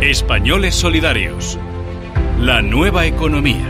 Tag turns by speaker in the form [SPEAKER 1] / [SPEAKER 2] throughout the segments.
[SPEAKER 1] Españoles Solidarios. La nueva economía.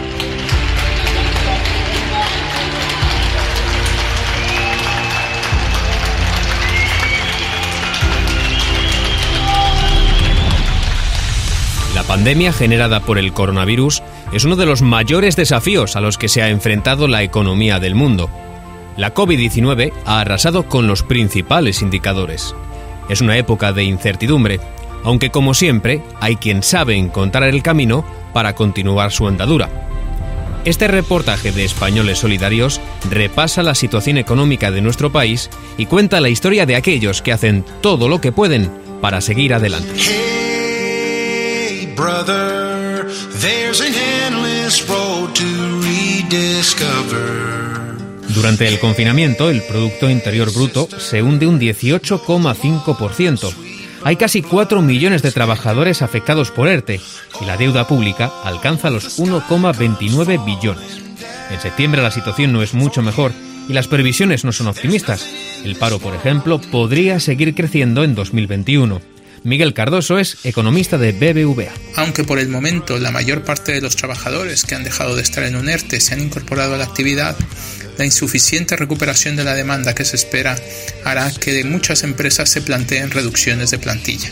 [SPEAKER 2] La pandemia generada por el coronavirus es uno de los mayores desafíos a los que se ha enfrentado la economía del mundo. La COVID-19 ha arrasado con los principales indicadores. Es una época de incertidumbre, aunque como siempre hay quien sabe encontrar el camino para continuar su andadura. Este reportaje de Españoles Solidarios repasa la situación económica de nuestro país y cuenta la historia de aquellos que hacen todo lo que pueden para seguir adelante.
[SPEAKER 3] Brother, there's an endless road to rediscover.
[SPEAKER 2] Durante el confinamiento, el Producto Interior Bruto se hunde un 18,5%. Hay casi 4 millones de trabajadores afectados por ERTE y la deuda pública alcanza los 1,29 billones. En septiembre la situación no es mucho mejor y las previsiones no son optimistas. El paro, por ejemplo, podría seguir creciendo en 2021. Miguel Cardoso es economista de BBVA.
[SPEAKER 4] Aunque por el momento la mayor parte de los trabajadores que han dejado de estar en un ERTE se han incorporado a la actividad, la insuficiente recuperación de la demanda que se espera hará que muchas empresas se planteen reducciones de plantilla.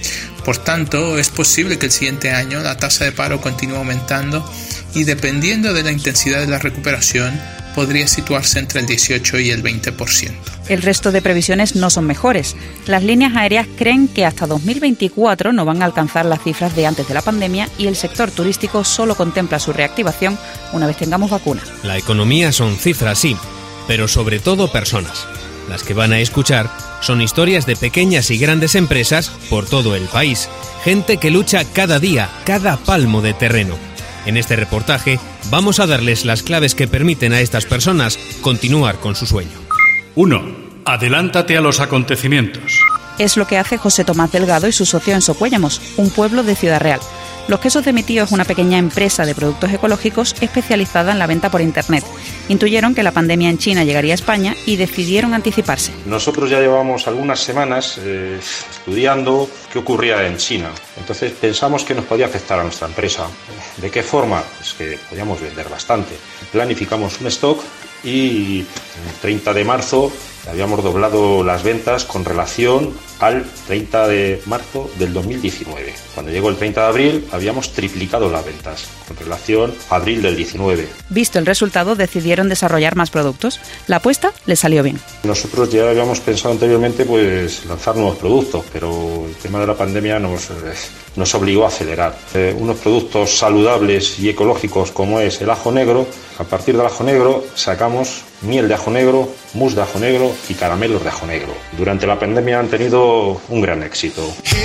[SPEAKER 4] Por tanto, es posible que el siguiente año la tasa de paro continúe aumentando y, dependiendo de la intensidad de la recuperación, podría situarse entre el 18 y el 20%.
[SPEAKER 5] El resto de previsiones no son mejores. Las líneas aéreas creen que hasta 2024 no van a alcanzar las cifras de antes de la pandemia y el sector turístico solo contempla su reactivación una vez tengamos vacuna.
[SPEAKER 2] La economía son cifras, sí, pero sobre todo personas. Las que van a escuchar son historias de pequeñas y grandes empresas por todo el país. Gente que lucha cada día, cada palmo de terreno. En este reportaje vamos a darles las claves que permiten a estas personas continuar con su sueño.
[SPEAKER 1] 1. Adelántate a los acontecimientos.
[SPEAKER 5] Es lo que hace José Tomás Delgado y su socio Enzo Cuéllamos, un pueblo de Ciudad Real. Los Quesos de mi tío es una pequeña empresa de productos ecológicos especializada en la venta por Internet. Intuyeron que la pandemia en China llegaría a España y decidieron anticiparse.
[SPEAKER 6] Nosotros ya llevamos algunas semanas estudiando qué ocurría en China. Entonces pensamos que nos podía afectar a nuestra empresa. ¿De qué forma? Pues que podíamos vender bastante. Planificamos un stock y el 30 de marzo habíamos doblado las ventas con relación al 30 de marzo del 2019. Cuando llegó el 30 de abril habíamos triplicado las ventas con relación a abril del 19.
[SPEAKER 5] Visto el resultado, decidieron desarrollar más productos. La apuesta les salió bien.
[SPEAKER 6] Nosotros ya habíamos pensado anteriormente lanzar nuevos productos, pero el tema de la pandemia nos obligó a acelerar. Unos productos saludables y ecológicos como es el ajo negro. A partir del ajo negro sacamos miel de ajo negro, mousse de ajo negro y caramelos de ajo negro. Durante la pandemia han tenido un gran éxito.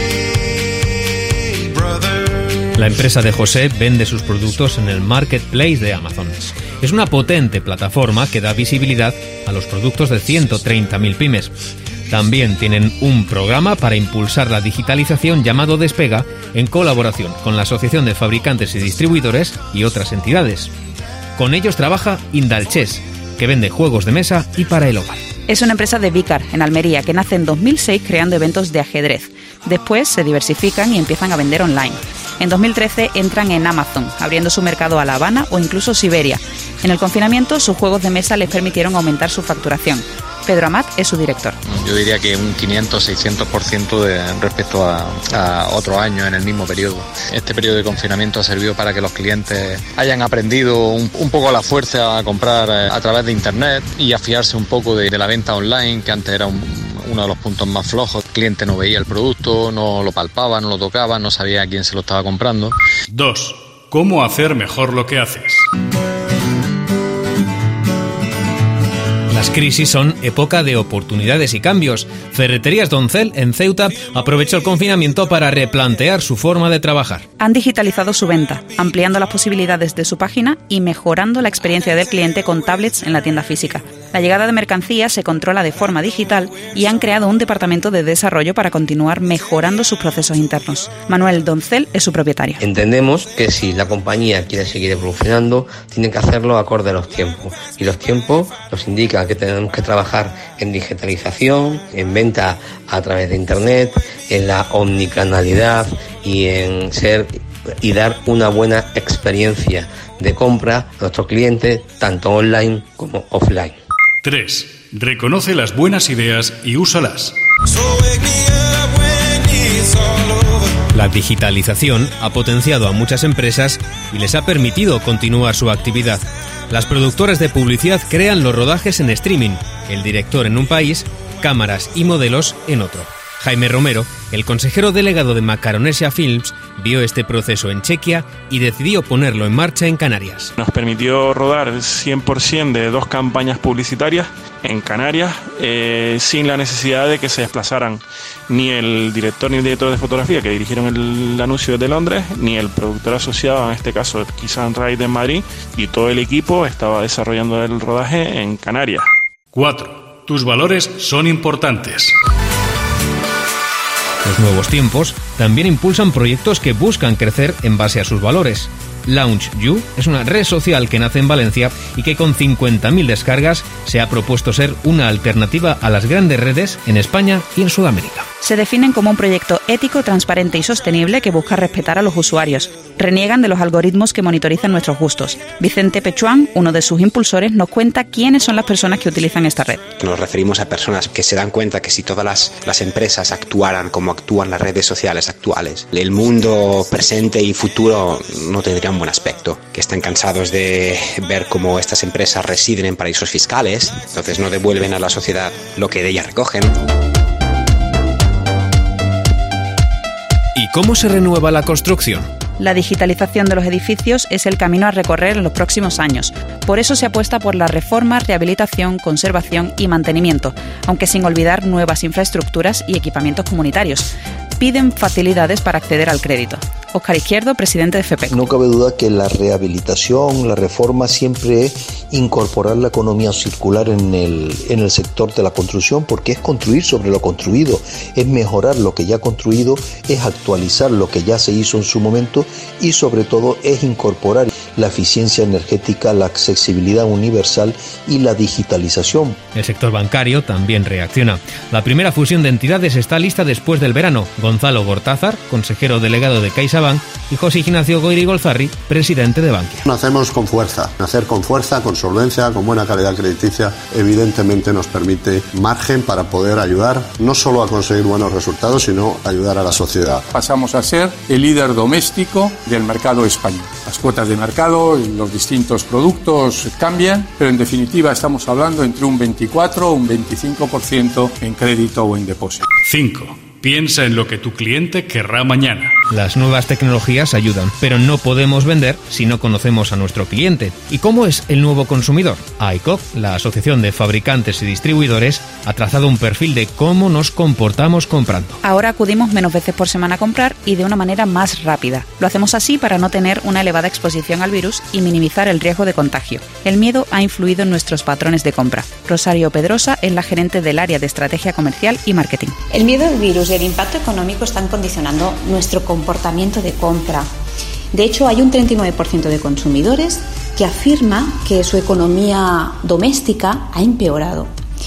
[SPEAKER 2] La empresa de José vende sus productos en el Marketplace de Amazon. Es una potente plataforma que da visibilidad a los productos de 130.000 pymes. También tienen un programa para impulsar la digitalización llamado Despega, en colaboración con la Asociación de Fabricantes y Distribuidores y otras entidades. Con ellos trabaja Indalchess, que vende juegos de mesa y para el hogar.
[SPEAKER 5] Es una empresa de Vícar, en Almería, que nace en 2006 creando eventos de ajedrez. Después se diversifican y empiezan a vender online. En 2013 entran en Amazon, abriendo su mercado a La Habana o incluso Siberia. En el confinamiento, sus juegos de mesa les permitieron aumentar su facturación. Pedro Amat es su director.
[SPEAKER 7] Yo diría que un 500-600% respecto a otros años en el mismo periodo. Este periodo de confinamiento ha servido para que los clientes hayan aprendido un poco la fuerza a comprar a través de Internet y a fiarse un poco de la venta online, que antes era uno de los puntos más flojos. El cliente no veía el producto, no lo palpaba, no lo tocaba, no sabía a quién se lo estaba comprando.
[SPEAKER 1] 2. ¿Cómo hacer mejor lo que haces?
[SPEAKER 2] Las crisis son época de oportunidades y cambios. Ferreterías Doncel, en Ceuta, aprovechó el confinamiento para replantear su forma de trabajar.
[SPEAKER 5] Han digitalizado su venta, ampliando las posibilidades de su página y mejorando la experiencia del cliente con tablets en la tienda física. La llegada de mercancías se controla de forma digital y han creado un departamento de desarrollo para continuar mejorando sus procesos internos. Manuel Doncel es su propietario.
[SPEAKER 8] Entendemos que si la compañía quiere seguir evolucionando, tiene que hacerlo acorde a los tiempos. Y los tiempos nos indican que tenemos que trabajar en digitalización, en venta a través de Internet, en la omnicanalidad y en ser y dar una buena experiencia de compra a nuestros clientes, tanto online como offline.
[SPEAKER 1] 3. Reconoce las buenas ideas y úsalas.
[SPEAKER 2] La digitalización ha potenciado a muchas empresas y les ha permitido continuar su actividad. Las productoras de publicidad crean los rodajes en streaming, el director en un país, cámaras y modelos en otro. Jaime Romero, el consejero delegado de Macaronesia Films, vio este proceso en Chequia y decidió ponerlo en marcha en Canarias.
[SPEAKER 9] Nos permitió rodar 100% de 2 campañas publicitarias en Canarias sin la necesidad de que se desplazaran ni el director ni el director de fotografía que dirigieron el anuncio desde Londres, ni el productor asociado, en este caso Kisan Ride en Madrid, y todo el equipo estaba desarrollando el rodaje en Canarias.
[SPEAKER 1] 4. Tus valores son importantes.
[SPEAKER 2] Los nuevos tiempos también impulsan proyectos que buscan crecer en base a sus valores. Launch You es una red social que nace en Valencia y que con 50.000 descargas se ha propuesto ser una alternativa a las grandes redes en España y en Sudamérica.
[SPEAKER 5] Se definen como un proyecto ético, transparente y sostenible que busca respetar a los usuarios. Reniegan de los algoritmos que monitorizan nuestros gustos. Vicente Pechuán, uno de sus impulsores, nos cuenta quiénes son las personas que utilizan esta red.
[SPEAKER 10] Nos referimos a personas que se dan cuenta que si todas las empresas actuaran como actúan las redes sociales actuales, el mundo presente y futuro no tendría un buen aspecto, que están cansados de ver cómo estas empresas residen en paraísos fiscales, entonces no devuelven a la sociedad lo que de ellas recogen.
[SPEAKER 2] ¿Y cómo se renueva la construcción?
[SPEAKER 5] La digitalización de los edificios es el camino a recorrer en los próximos años. Por eso se apuesta por la reforma, rehabilitación, conservación y mantenimiento, aunque sin olvidar nuevas infraestructuras y equipamientos comunitarios. Piden facilidades para acceder al crédito. Óscar Izquierdo, presidente de FEPEC.
[SPEAKER 11] No cabe duda que la rehabilitación, la reforma siempre es incorporar la economía circular en el sector de la construcción, porque es construir sobre lo construido, es mejorar lo que ya construido, es actualizar lo que ya se hizo en su momento y sobre todo es incorporar la eficiencia energética, la accesibilidad universal y la digitalización.
[SPEAKER 2] El sector bancario también reacciona. La primera fusión de entidades está lista después del verano. Gonzalo Gortázar, consejero delegado de CaixaBank, y José Ignacio Goiri Golzarri, presidente de Bankia.
[SPEAKER 12] Nacemos con fuerza, nacer con fuerza, con solvencia, con buena calidad crediticia, evidentemente nos permite margen para poder ayudar no solo a conseguir buenos resultados, sino ayudar a la sociedad.
[SPEAKER 13] Pasamos a ser el líder doméstico del mercado español. Las cuotas de mercado y los distintos productos cambian, pero en definitiva estamos hablando entre un 24 o un 25% en crédito o en depósito.
[SPEAKER 1] 5. Piensa en lo que tu cliente querrá mañana.
[SPEAKER 2] Las nuevas tecnologías ayudan, pero no podemos vender si no conocemos a nuestro cliente. ¿Y cómo es el nuevo consumidor? AICOC, la Asociación de Fabricantes y Distribuidores, ha trazado un perfil de cómo nos comportamos comprando.
[SPEAKER 5] Ahora acudimos menos veces por semana a comprar y de una manera más rápida. Lo hacemos así para no tener una elevada exposición al virus y minimizar el riesgo de contagio. El miedo ha influido en nuestros patrones de compra. Rosario Pedrosa es la gerente del área de estrategia comercial y marketing.
[SPEAKER 14] El miedo al virus y el impacto económico están condicionando nuestro comportamiento de compra. De hecho, hay un 39% de consumidores que afirma que su economía doméstica ha empeorado.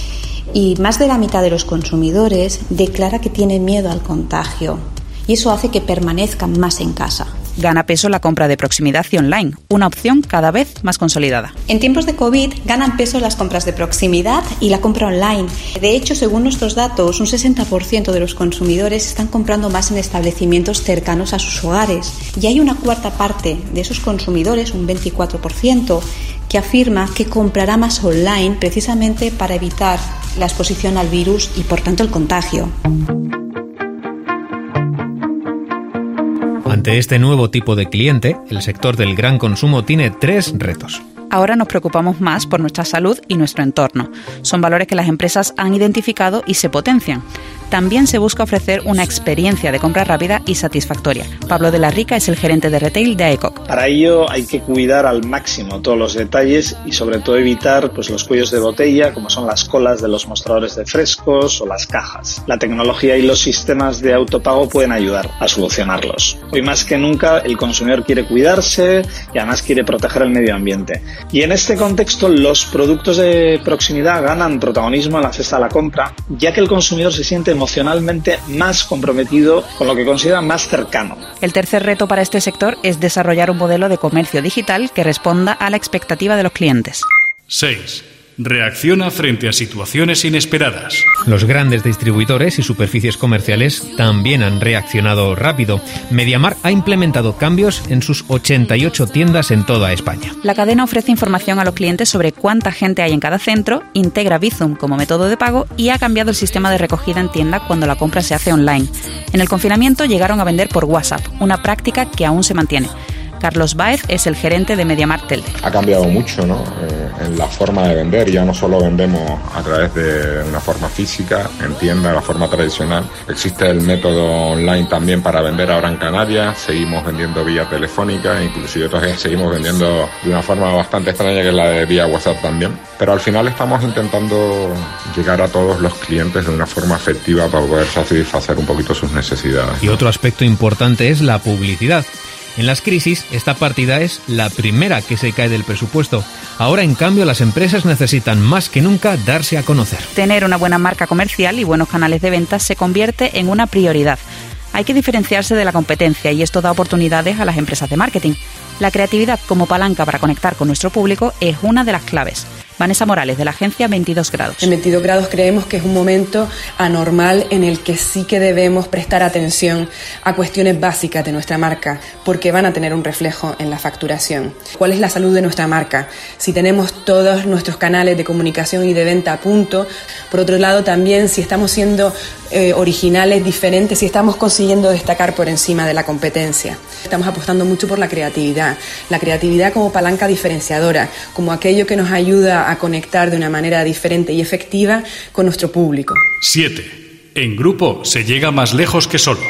[SPEAKER 14] Y más de la mitad de los consumidores declara que tiene miedo al contagio. Y eso hace que permanezcan más en casa.
[SPEAKER 5] Gana peso la compra de proximidad y online, una opción cada vez más consolidada.
[SPEAKER 14] En tiempos de COVID ganan peso las compras de proximidad y la compra online. De hecho, según nuestros datos, un 60% de los consumidores están comprando más en establecimientos cercanos a sus hogares. Y hay una cuarta parte de esos consumidores, un 24%, que afirma que comprará más online precisamente para evitar la exposición al virus y, por tanto, el contagio.
[SPEAKER 2] Ante este nuevo tipo de cliente, el sector del gran consumo tiene 3 retos.
[SPEAKER 5] Ahora nos preocupamos más por nuestra salud y nuestro entorno. Son valores que las empresas han identificado y se potencian. también se busca ofrecer una experiencia de compra rápida y satisfactoria. Pablo de la Rica es el gerente de retail de AECOC.
[SPEAKER 15] Para ello hay que cuidar al máximo todos los detalles y sobre todo evitar los cuellos de botella, como son las colas de los mostradores de frescos o las cajas. La tecnología y los sistemas de autopago pueden ayudar a solucionarlos. Hoy más que nunca el consumidor quiere cuidarse y además quiere proteger el medio ambiente. Y en este contexto los productos de proximidad ganan protagonismo en la cesta de la compra, ya que el consumidor se siente emocionalmente más comprometido con lo que considera más cercano.
[SPEAKER 5] El tercer reto para este sector es desarrollar un modelo de comercio digital que responda a la expectativa de los clientes.
[SPEAKER 1] 6. Reacciona frente a situaciones inesperadas.
[SPEAKER 2] Los grandes distribuidores y superficies comerciales también han reaccionado rápido. MediaMarkt ha implementado cambios en sus 88 tiendas en toda España.
[SPEAKER 5] La cadena ofrece información a los clientes sobre cuánta gente hay en cada centro, integra Bizum como método de pago y ha cambiado el sistema de recogida en tienda cuando la compra se hace online. En el confinamiento llegaron a vender por WhatsApp, una práctica que aún se mantiene. Carlos Báez es el gerente de MediaMarkt Telde.
[SPEAKER 16] Ha cambiado mucho, ¿no? En la forma de vender. Ya no solo vendemos a través de una forma física, en tienda, la forma tradicional. Existe el método online también para vender ahora en Canarias. Seguimos vendiendo vía telefónica, inclusive todavía seguimos vendiendo de una forma bastante extraña que es la de vía WhatsApp también. Pero al final estamos intentando llegar a todos los clientes de una forma efectiva para poder satisfacer un poquito sus necesidades.
[SPEAKER 2] Y otro aspecto importante es la publicidad. En las crisis, esta partida es la primera que se cae del presupuesto. Ahora, en cambio, las empresas necesitan más que nunca darse a conocer.
[SPEAKER 5] Tener una buena marca comercial y buenos canales de ventas se convierte en una prioridad. Hay que diferenciarse de la competencia y esto da oportunidades a las empresas de marketing. La creatividad como palanca para conectar con nuestro público es una de las claves. Vanessa Morales, de la agencia 22 Grados.
[SPEAKER 17] En 22 Grados creemos que es un momento anormal en el que sí que debemos prestar atención a cuestiones básicas de nuestra marca, porque van a tener un reflejo en la facturación. ¿Cuál es la salud de nuestra marca? Si tenemos todos nuestros canales de comunicación y de venta a punto. Por otro lado, también si estamos siendo originales, diferentes, si estamos consiguiendo destacar por encima de la competencia. Estamos apostando mucho por la creatividad como palanca diferenciadora, como aquello que nos ayuda a conectar de una manera diferente y efectiva con nuestro público.
[SPEAKER 1] 7. En grupo se llega más lejos que solo.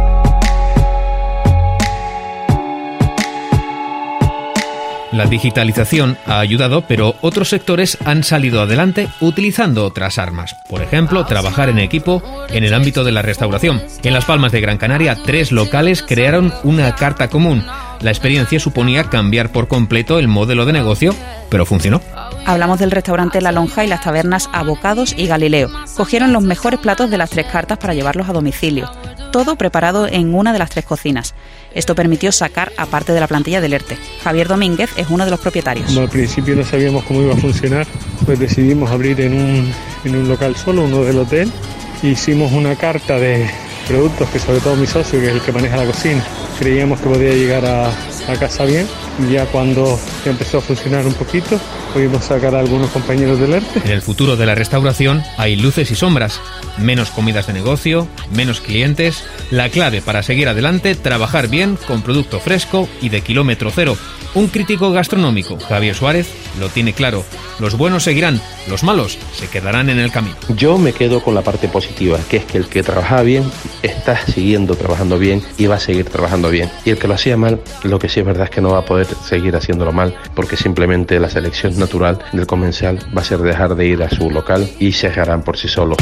[SPEAKER 2] La digitalización ha ayudado, pero otros sectores han salido adelante utilizando otras armas. Por ejemplo, trabajar en equipo en el ámbito de la restauración. En Las Palmas de Gran Canaria, 3 locales crearon una carta común. La experiencia suponía cambiar por completo el modelo de negocio, pero funcionó.
[SPEAKER 5] Hablamos del restaurante La Lonja y las tabernas Abocados y Galileo. Cogieron los mejores platos de las 3 cartas para llevarlos a domicilio. Todo preparado en una de las 3 cocinas. Esto permitió sacar a parte de la plantilla del ERTE. Javier Domínguez es uno de los propietarios.
[SPEAKER 18] Como al principio no sabíamos cómo iba a funcionar, pues decidimos abrir en un local solo, uno del hotel. Hicimos una carta de productos que sobre todo mi socio, que es el que maneja la cocina, creíamos que podía llegar a casa bien. Ya cuando empezó a funcionar un poquito, pudimos sacar a algunos compañeros del ERTE.
[SPEAKER 2] En el futuro de la restauración hay luces y sombras. Menos comidas de negocio, menos clientes. La clave para seguir adelante, trabajar bien con producto fresco y de kilómetro cero. Un crítico gastronómico, Javier Suárez, lo tiene claro. Los buenos seguirán, los malos se quedarán en el camino.
[SPEAKER 19] Yo me quedo con la parte positiva, que es que el que trabajaba bien está siguiendo trabajando bien y va a seguir trabajando bien. Y el que lo hacía mal, lo que sí es verdad es que no va a poder seguir haciéndolo mal, porque simplemente la selección natural del comensal va a ser dejar de ir a su local y se dejarán por sí solos.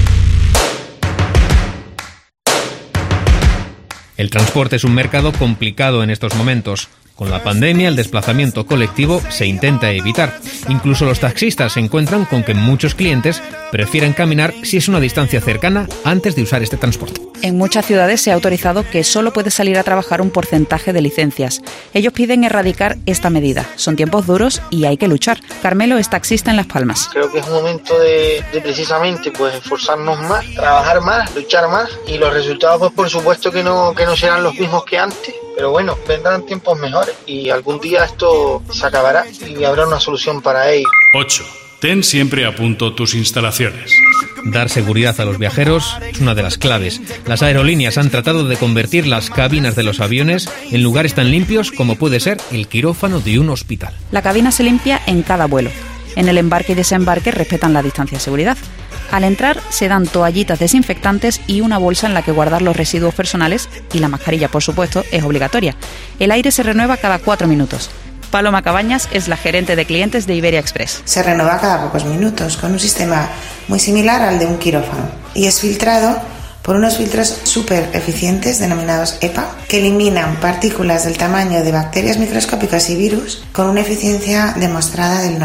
[SPEAKER 2] El transporte es un mercado complicado en estos momentos. Con la pandemia, el desplazamiento colectivo se intenta evitar. Incluso los taxistas se encuentran con que muchos clientes prefieren caminar si es una distancia cercana antes de usar este transporte.
[SPEAKER 5] En muchas ciudades se ha autorizado que solo puede salir a trabajar un porcentaje de licencias. Ellos piden erradicar esta medida. Son tiempos duros y hay que luchar. Carmelo es taxista en Las Palmas.
[SPEAKER 20] Creo que es un momento de precisamente pues esforzarnos más, trabajar más, luchar más, y los resultados pues por supuesto que no serán los mismos que antes. Pero bueno, vendrán tiempos mejores y algún día esto se acabará y habrá una solución para ello.
[SPEAKER 1] 8. Ten siempre a punto tus instalaciones.
[SPEAKER 2] Dar seguridad a los viajeros es una de las claves. Las aerolíneas han tratado de convertir las cabinas de los aviones en lugares tan limpios como puede ser el quirófano de un hospital.
[SPEAKER 5] La cabina se limpia en cada vuelo. En el embarque y desembarque respetan la distancia de seguridad. Al entrar se dan toallitas desinfectantes y una bolsa en la que guardar los residuos personales, y la mascarilla, por supuesto, es obligatoria. El aire se renueva cada 4 minutos. Paloma Cabañas es la gerente de clientes de Iberia Express.
[SPEAKER 21] Se renueva cada pocos minutos con un sistema muy similar al de un quirófano y es filtrado por unos filtros súper eficientes denominados EPA que eliminan partículas del tamaño de bacterias microscópicas y virus con una eficiencia demostrada del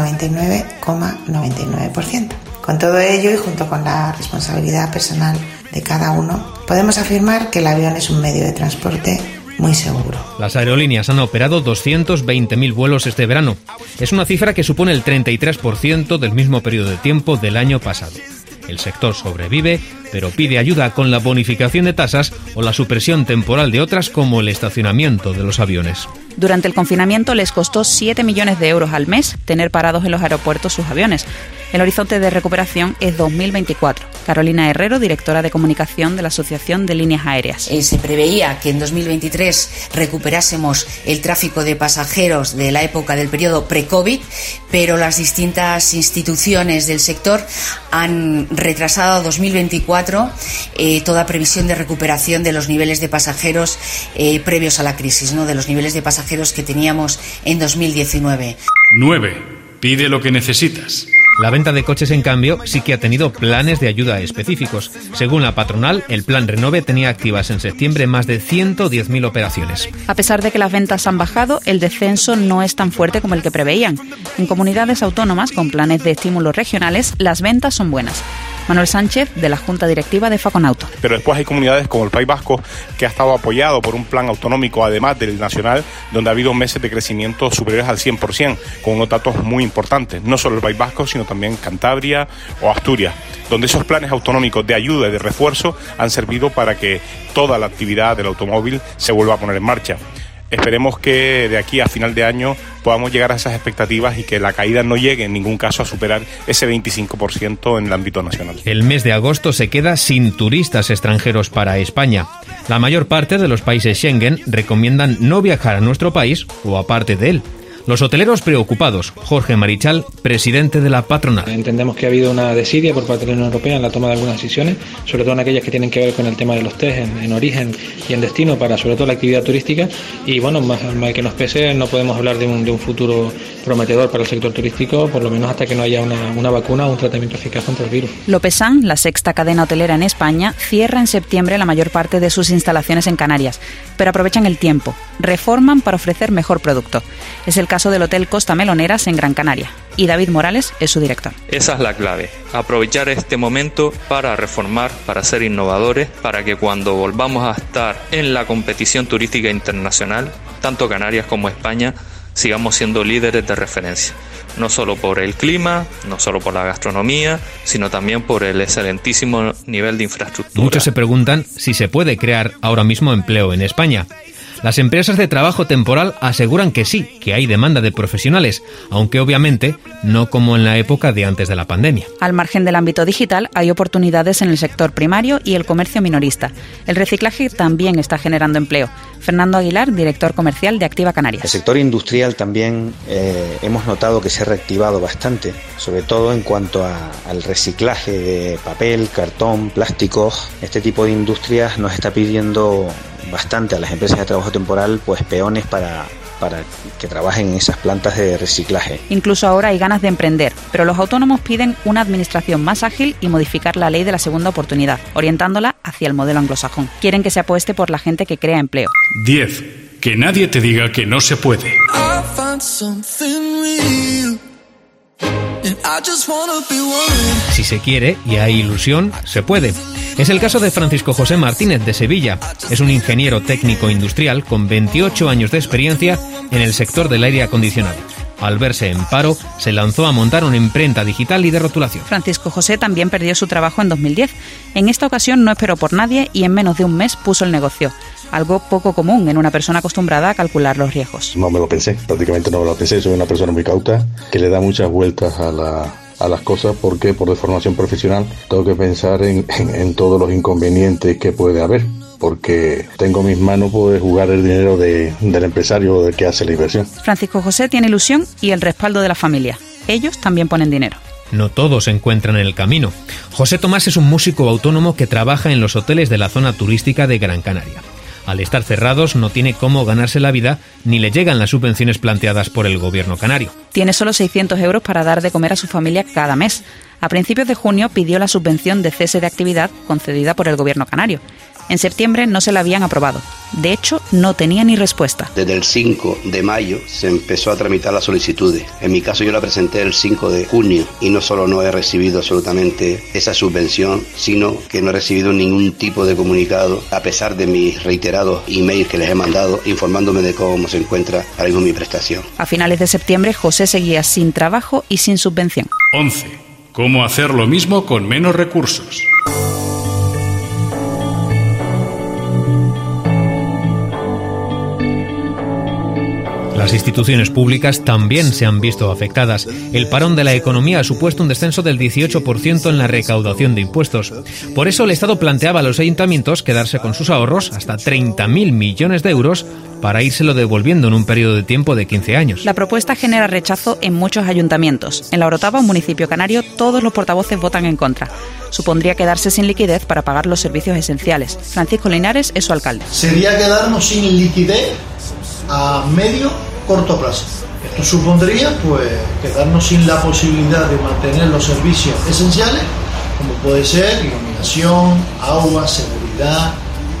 [SPEAKER 21] 99,99%. Con todo ello y junto con la responsabilidad personal de cada uno, podemos afirmar que el avión es un medio de transporte muy seguro.
[SPEAKER 2] Las aerolíneas han operado 220.000 vuelos este verano. Es una cifra que supone el 33% del mismo periodo de tiempo del año pasado. El sector sobrevive, pero pide ayuda con la bonificación de tasas o la supresión temporal de otras como el estacionamiento de los aviones.
[SPEAKER 5] Durante el confinamiento les costó 7 millones de euros al mes tener parados en los aeropuertos sus aviones. El horizonte de recuperación es 2024. Carolina Herrero, directora de comunicación de la Asociación de Líneas Aéreas.
[SPEAKER 22] Se preveía que en 2023 recuperásemos el tráfico de pasajeros de la época del periodo pre-COVID, pero las distintas instituciones del sector han retrasado a 2024 toda previsión de recuperación de los niveles de pasajeros previos a la crisis, ¿no? De los niveles de pasajeros que teníamos en 2019.
[SPEAKER 1] 9. Pide lo que necesitas.
[SPEAKER 2] La venta de coches, en cambio, sí que ha tenido planes de ayuda específicos. Según la patronal, el Plan Renove tenía activas en septiembre más de 110.000 operaciones.
[SPEAKER 5] A pesar de que las ventas han bajado, el descenso no es tan fuerte como el que preveían. En comunidades autónomas con planes de estímulos regionales, las ventas son buenas. Manuel Sánchez, de la Junta Directiva de Faconauto.
[SPEAKER 23] Pero después hay comunidades como el País Vasco, que ha estado apoyado por un plan autonómico, además del nacional, donde ha habido meses de crecimiento superiores al 100%, con unos datos muy importantes. No solo el País Vasco, sino también Cantabria o Asturias, donde esos planes autonómicos de ayuda y de refuerzo han servido para que toda la actividad del automóvil se vuelva a poner en marcha. Esperemos que de aquí a final de año podamos llegar a esas expectativas y que la caída no llegue en ningún caso a superar ese 25% en el ámbito nacional.
[SPEAKER 2] El mes de agosto se queda sin turistas extranjeros para España. La mayor parte de los países Schengen recomiendan no viajar a nuestro país o a parte de él. Los hoteleros preocupados. Jorge Marichal, presidente de la patronal.
[SPEAKER 24] Entendemos que ha habido una desidia por parte de la Unión Europea en la toma de algunas decisiones, sobre todo en aquellas que tienen que ver con el tema de los test en origen y en destino para sobre todo la actividad turística. Y bueno, más que nos pese, no podemos hablar de un futuro prometedor para el sector turístico, por lo menos hasta que no haya una vacuna o un tratamiento eficaz contra el virus.
[SPEAKER 5] Lopesan, la sexta cadena hotelera en España, cierra en septiembre la mayor parte de sus instalaciones en Canarias, pero aprovechan el tiempo, reforman para ofrecer mejor producto. Es el caso del Hotel Costa Meloneras en Gran Canaria, y David Morales es su director.
[SPEAKER 25] Esa es la clave, aprovechar este momento para reformar, para ser innovadores, para que cuando volvamos a estar en la competición turística internacional, tanto Canarias como España, sigamos siendo líderes de referencia. No solo por el clima, no solo por la gastronomía, sino también por el excelentísimo nivel de infraestructura.
[SPEAKER 2] Muchos se preguntan si se puede crear ahora mismo empleo en España. Las empresas de trabajo temporal aseguran que sí, que hay demanda de profesionales, aunque obviamente no como en la época de antes de la pandemia.
[SPEAKER 5] Al margen del ámbito digital, hay oportunidades en el sector primario y el comercio minorista. El reciclaje también está generando empleo. Fernando Aguilar, director comercial de Activa Canarias.
[SPEAKER 26] El sector industrial también hemos notado que se ha reactivado bastante, sobre todo en cuanto al reciclaje de papel, cartón, plásticos. Este tipo de industrias nos está pidiendo bastante a las empresas de trabajo temporal, pues peones para que trabajen en esas plantas de reciclaje.
[SPEAKER 5] Incluso ahora hay ganas de emprender, pero los autónomos piden una administración más ágil y modificar la ley de la segunda oportunidad, orientándola hacia el modelo anglosajón. Quieren que se apueste por la gente que crea empleo.
[SPEAKER 1] 10. Que nadie te diga que no se puede.
[SPEAKER 2] Si se quiere y hay ilusión, se puede. Es el caso de Francisco José Martínez de Sevilla. Es un ingeniero técnico industrial con 28 años de experiencia en el sector del aire acondicionado. Al verse en paro, se lanzó a montar una imprenta digital y de rotulación.
[SPEAKER 5] Francisco José también perdió su trabajo en 2010. En esta ocasión no esperó por nadie y en menos de un mes puso el negocio. Algo poco común en una persona acostumbrada a calcular los riesgos.
[SPEAKER 27] No me lo pensé, prácticamente no me lo pensé. Soy una persona muy cauta que le da muchas vueltas a las cosas porque por deformación profesional tengo que pensar en todos los inconvenientes que puede haber. Porque tengo en mis manos poder jugar el dinero del empresario del que hace la inversión.
[SPEAKER 5] Francisco José tiene ilusión y el respaldo de la familia. Ellos también ponen dinero.
[SPEAKER 2] no todos se encuentran en el camino. José Tomás es un músico autónomo que trabaja en los hoteles de la zona turística de Gran Canaria. Al estar cerrados no tiene cómo ganarse la vida ni le llegan las subvenciones planteadas por el gobierno canario.
[SPEAKER 5] Tiene solo 600 euros para dar de comer a su familia cada mes. A principios de junio pidió la subvención de cese de actividad concedida por el gobierno canario. En septiembre no se la habían aprobado. De hecho, no tenía ni respuesta.
[SPEAKER 3] Desde el 5 de mayo se empezó a tramitar las solicitudes. En mi caso yo la presenté el 5 de junio y no solo no he recibido absolutamente esa subvención, sino que no he recibido ningún tipo de comunicado, a pesar de mis reiterados emails que les he mandado informándome de cómo se encuentra ahora mismo mi prestación.
[SPEAKER 5] A finales de septiembre, José seguía sin trabajo y sin subvención.
[SPEAKER 1] 11. ¿Cómo hacer lo mismo con menos recursos?
[SPEAKER 2] Las instituciones públicas también se han visto afectadas. El parón de la economía ha supuesto un descenso del 18% en la recaudación de impuestos. Por eso el Estado planteaba a los ayuntamientos quedarse con sus ahorros, hasta 30.000 millones de euros, para írselo devolviendo en un periodo de tiempo de 15 años.
[SPEAKER 5] La propuesta genera rechazo en muchos ayuntamientos. En La Orotava, un municipio canario, todos los portavoces votan en contra. Supondría quedarse sin liquidez para pagar los servicios esenciales. Francisco Linares es su alcalde.
[SPEAKER 4] Sería quedarnos sin liquidez a corto plazo. Esto supondría quedarnos sin la posibilidad de mantener los servicios esenciales, como puede ser iluminación, agua, seguridad,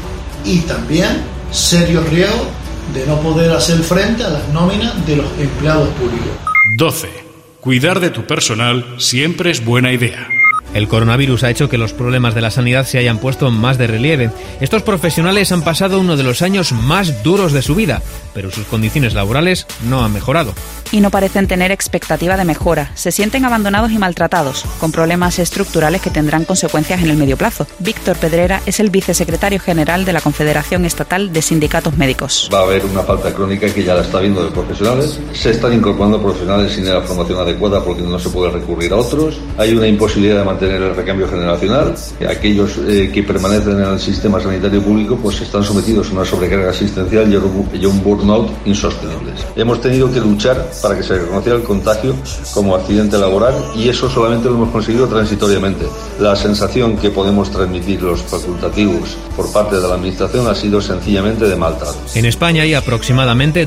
[SPEAKER 4] y también serios riesgos de no poder hacer frente a las nóminas de los empleados públicos.
[SPEAKER 1] 12. Cuidar de tu personal siempre es buena idea.
[SPEAKER 2] El coronavirus ha hecho que los problemas de la sanidad se hayan puesto más de relieve. Estos profesionales han pasado uno de los años más duros de su vida, pero sus condiciones laborales no han mejorado.
[SPEAKER 5] Y no parecen tener expectativa de mejora. Se sienten abandonados y maltratados, con problemas estructurales que tendrán consecuencias en el medio plazo. Víctor Pedrera es el vicesecretario general de la Confederación Estatal de Sindicatos Médicos.
[SPEAKER 6] Va a haber una falta crónica que ya la está viendo de profesionales. Se están incorporando profesionales sin la formación adecuada porque no se puede recurrir a otros. Hay una imposibilidad de mantener el recambio generacional. Aquellos que permanecen en el sistema sanitario público están sometidos a una sobrecarga asistencial y a un burnout insostenibles. Hemos tenido que luchar para que se reconociera el contagio como accidente laboral y eso solamente lo hemos conseguido transitoriamente. La sensación que podemos transmitir los facultativos por parte de la Administración ha sido sencillamente de maltrato.
[SPEAKER 2] En España hay aproximadamente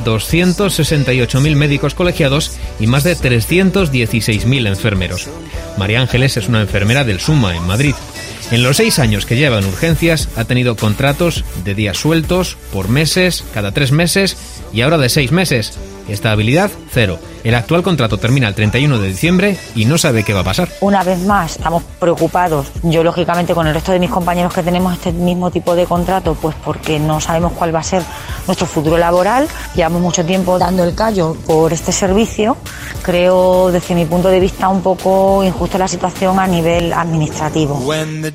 [SPEAKER 2] 268.000 médicos colegiados y más de 316.000 enfermeros. María Ángeles es una enfermera del SUMA en Madrid. En los 6 años que lleva en urgencias ha tenido contratos de días sueltos, por meses, cada 3 meses y ahora de 6 meses. Estabilidad, 0. El actual contrato termina el 31 de diciembre y no sabe qué va a pasar.
[SPEAKER 7] Una vez más, estamos preocupados. Yo, lógicamente, con el resto de mis compañeros que tenemos este mismo tipo de contrato, porque no sabemos cuál va a ser nuestro futuro laboral. Llevamos mucho tiempo dando el callo por este servicio. Creo, desde mi punto de vista, un poco injusta la situación a nivel administrativo.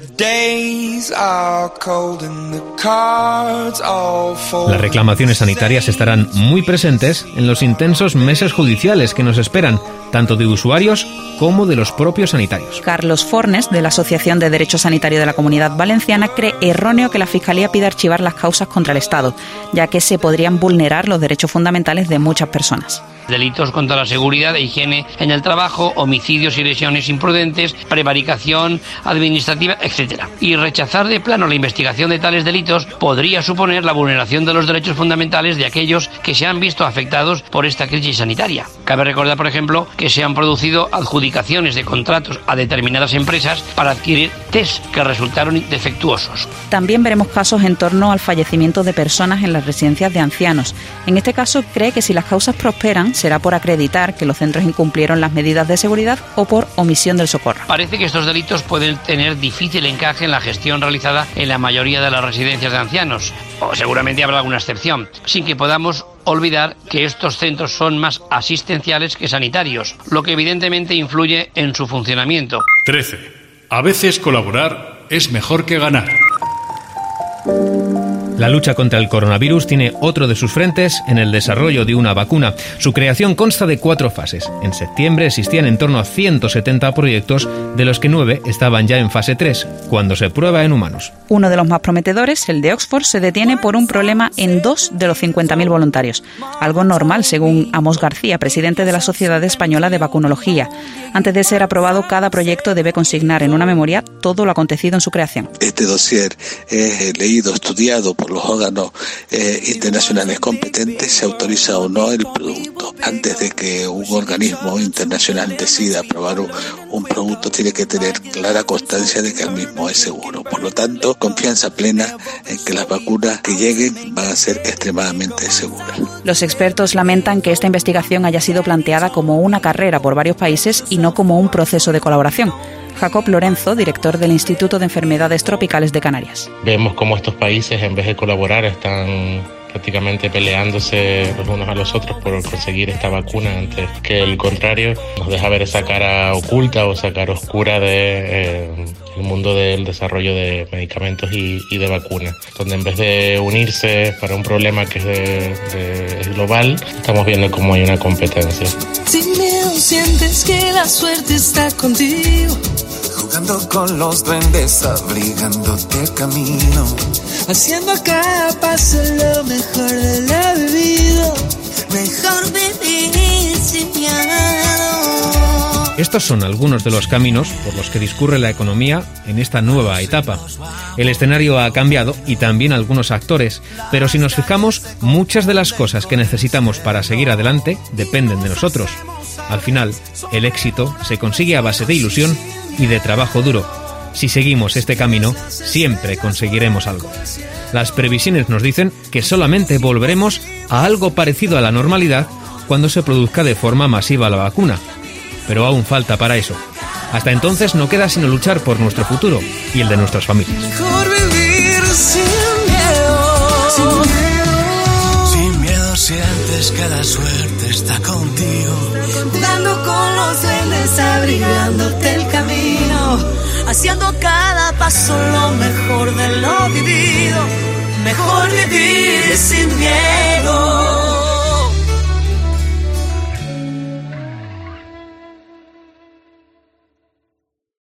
[SPEAKER 2] Las reclamaciones sanitarias estarán muy presentes en los intensos meses judiciales que nos esperan, tanto de usuarios como de los propios sanitarios.
[SPEAKER 5] Carlos Fornes, de la Asociación de Derecho Sanitario de la Comunidad Valenciana, cree erróneo que la Fiscalía pida archivar las causas contra el Estado, ya que se podrían vulnerar los derechos fundamentales de muchas personas.
[SPEAKER 8] Delitos contra la seguridad e higiene en el trabajo, homicidios y lesiones imprudentes, prevaricación administrativa, etc. Y rechazar de plano la investigación de tales delitos podría suponer la vulneración de los derechos fundamentales de aquellos que se han visto afectados por esta crisis sanitaria. Cabe recordar, por ejemplo, que se han producido adjudicaciones de contratos a determinadas empresas para adquirir test que resultaron defectuosos.
[SPEAKER 5] También veremos casos en torno al fallecimiento de personas en las residencias de ancianos. En este caso, cree que si las causas prosperan, será por acreditar que los centros incumplieron las medidas de seguridad o por omisión del socorro.
[SPEAKER 8] Parece que estos delitos pueden tener difícil encaje en la gestión realizada en la mayoría de las residencias de ancianos, o seguramente habrá alguna excepción, sin que podamos olvidar que estos centros son más asistenciales que sanitarios, lo que evidentemente influye en su funcionamiento.
[SPEAKER 1] 13. A veces colaborar es mejor que ganar.
[SPEAKER 2] La lucha contra el coronavirus tiene otro de sus frentes en el desarrollo de una vacuna. Su creación consta de 4 fases. En septiembre existían en torno a 170 proyectos, de los que 9 estaban ya en fase 3, cuando se prueba en humanos.
[SPEAKER 5] Uno de los más prometedores, el de Oxford, se detiene por un problema en 2 de los 50.000 voluntarios. Algo normal, según Amos García, presidente de la Sociedad Española de Vacunología. Antes de ser aprobado, cada proyecto debe consignar en una memoria todo lo acontecido en su creación.
[SPEAKER 9] Este dossier es leído, estudiado por los órganos internacionales competentes, se autoriza o no el producto. Antes de que un organismo internacional decida aprobar un producto, tiene que tener clara constancia de que el mismo es seguro. Por lo tanto, confianza plena en que las vacunas que lleguen van a ser extremadamente seguras.
[SPEAKER 5] Los expertos lamentan que esta investigación haya sido planteada como una carrera por varios países y no como un proceso de colaboración. Jacob Lorenzo, director del Instituto de Enfermedades Tropicales de Canarias.
[SPEAKER 10] Vemos cómo estos países, en vez de colaborar, están prácticamente peleándose los unos a los otros por conseguir esta vacuna, antes que el contrario. Nos deja ver esa cara oculta o esa cara oscura de el mundo del desarrollo de medicamentos y de vacunas, donde en vez de unirse para un problema que es global, estamos viendo cómo hay una competencia.
[SPEAKER 11] Sin miedo sientes que la suerte está contigo, jugando con los duendes, abrigándote el camino, haciendo cada paso lo mejor de la vida. Mejor vivir sin miedo.
[SPEAKER 2] Estos son algunos de los caminos por los que discurre la economía en esta nueva etapa. El escenario ha cambiado y también algunos actores, pero si nos fijamos, muchas de las cosas que necesitamos para seguir adelante dependen de nosotros. Al final, el éxito se consigue a base de ilusión y de trabajo duro. Si seguimos este camino, siempre conseguiremos algo. Las previsiones nos dicen que solamente volveremos a algo parecido a la normalidad cuando se produzca de forma masiva la vacuna. Pero aún falta para eso. Hasta entonces no queda sino luchar por nuestro futuro y el de nuestras familias.
[SPEAKER 11] Mejor vivir sin miedo. Sin miedo. Sin miedo sientes que la suerte está contigo, jugando con los duendes, abrigándote el camino, haciendo cada paso lo mejor de lo vivido. Mejor vivir sin miedo.